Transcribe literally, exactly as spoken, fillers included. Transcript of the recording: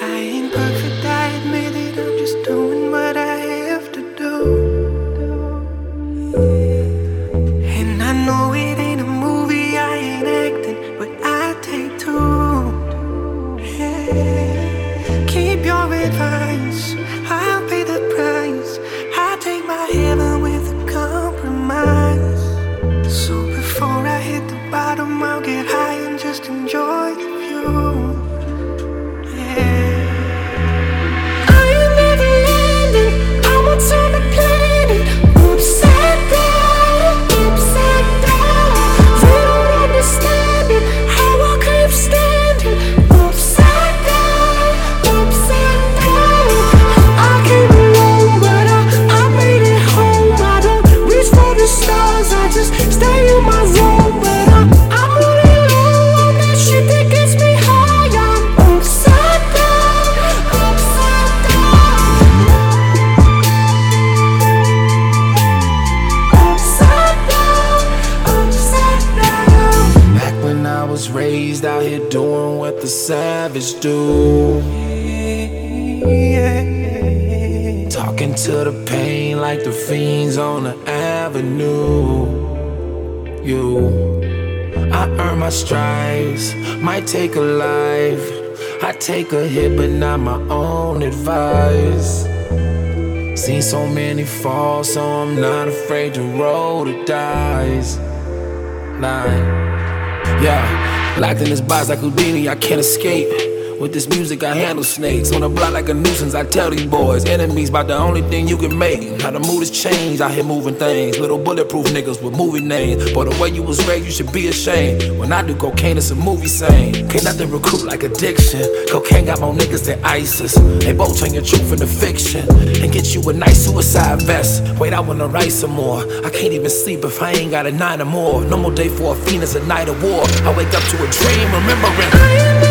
ain't perfect, I admit it. I'm just doing what I have to do. And I know it ain't a movie, I ain't acting, but I take two. Yeah. Keep your advice, I'll pay the price. I take my heaven with a compromise. So before I hit the bottom, I'll get high and just enjoy the view. Raised out here doing what the savage do. Yeah. Talking to the pain like the fiends on the avenue. You, I earn my stripes, might take a life. I take a hit, but not my own advice. Seen so many fall, so I'm not afraid to roll the dice. Like, yeah, locked in this box like Houdini, I can't escape. With this music, I handle snakes. On the block like a nuisance, I tell these boys. Enemies about the only thing you can make. How the mood has changed, out here moving things. Little bulletproof niggas with movie names. But the way you was raised, you should be ashamed. When I do cocaine, it's a movie scene. Can't nothing recruit like addiction. Cocaine got more niggas than ISIS. They both turn your truth into fiction and get you a nice suicide vest. Wait, I wanna write some more. I can't even sleep if I ain't got a nine or more. No more day for a fiend is a night of war. I wake up to a dream remembering